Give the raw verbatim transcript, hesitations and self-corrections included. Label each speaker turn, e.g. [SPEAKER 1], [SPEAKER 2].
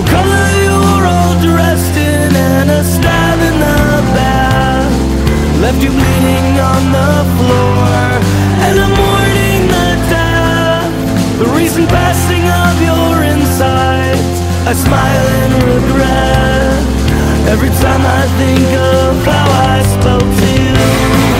[SPEAKER 1] No color you were all dressed in, and a stab in the back left you bleeding on the floor. And I'm mourning the death, the recent passing of your insides. I smile in regret every time I think of how I spoke to you.